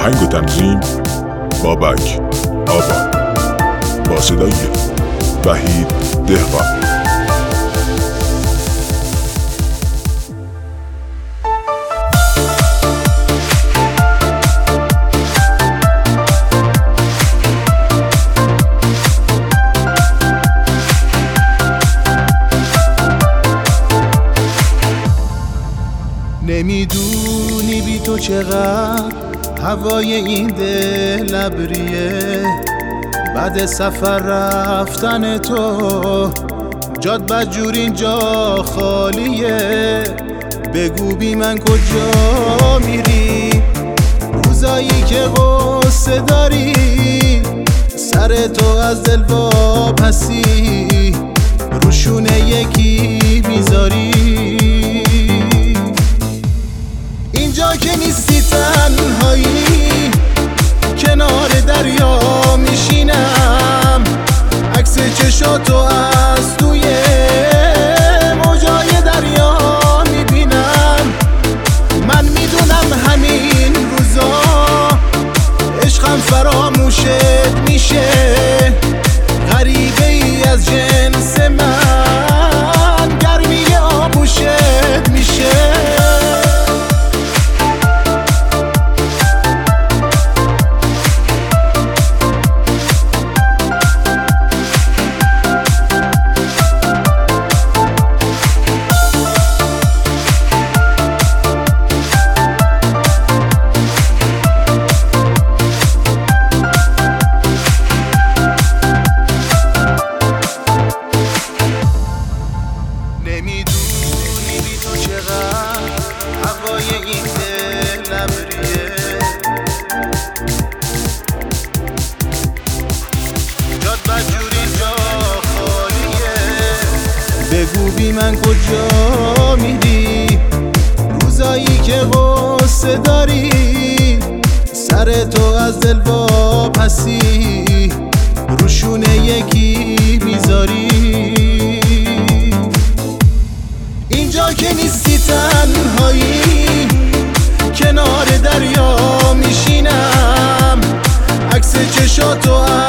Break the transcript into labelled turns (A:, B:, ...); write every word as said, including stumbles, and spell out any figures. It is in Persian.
A: آهنگ و تنظیم بابک آباد، با صدای وحید دهقان.
B: نمیدونی بی تو چقدر هوای این دل ابریه، بعد سفر رفتن تو جاد بدجور اینجا خالیه. بگو بی من کجا میری روزایی که غصه داری، سر تو از دل واپسی روشونه یکی میذاری. اینجا که نیستی تنهایی کنار دریا میشینم، عکس چشاتو از توی موجای دریا میبینم. من میدونم همین روزا عشقم فراموشت میشه، غریبه ای از جنس من گرمی آغوشت میشه. نمیدونی بی تو چقدر هوای این دل ابریه، جاد بدجور اینجا خالیه. بگو بی من کجا میری روزایی که غصه داری، سر تو از دل واپسی روشونه یکی میذاری. اینجا که نیستی تنهایی کنار دریا میشینم، عکس چشاتو